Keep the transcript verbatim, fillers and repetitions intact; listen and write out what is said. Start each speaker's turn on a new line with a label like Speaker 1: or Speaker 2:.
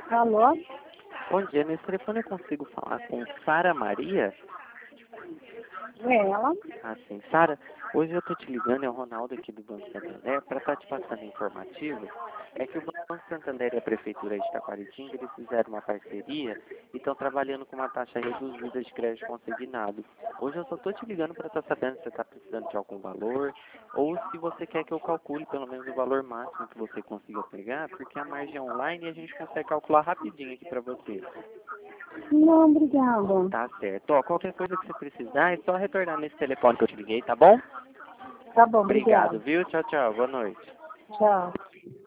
Speaker 1: Alô?
Speaker 2: Bom dia, nesse telefone eu consigo falar com Sara Maria?
Speaker 1: É ela?
Speaker 2: Ah, sim. Sara, hoje eu tô te ligando, é o Ronaldo aqui do Banco Santander, para estar te passando informativo. É que o Banco Santander e a Prefeitura de Taquaritinga, eles fizeram uma parceria e estão trabalhando com uma taxa reduzida de crédito consignado. Hoje eu só tô te ligando para estar sabendo se você está precisando de algum valor, ou se você quer que eu calcule pelo menos o valor máximo que você consiga pegar, porque a margem é online e a gente consegue calcular rapidinho aqui para você.
Speaker 1: Não, obrigada.
Speaker 2: Tá certo. Ó, qualquer coisa que você precisar, é só retornar nesse telefone que eu te liguei, tá bom?
Speaker 1: Tá bom,
Speaker 2: Obrigado,
Speaker 1: obrigada.
Speaker 2: viu? Tchau, tchau. Boa noite.
Speaker 1: Tchau.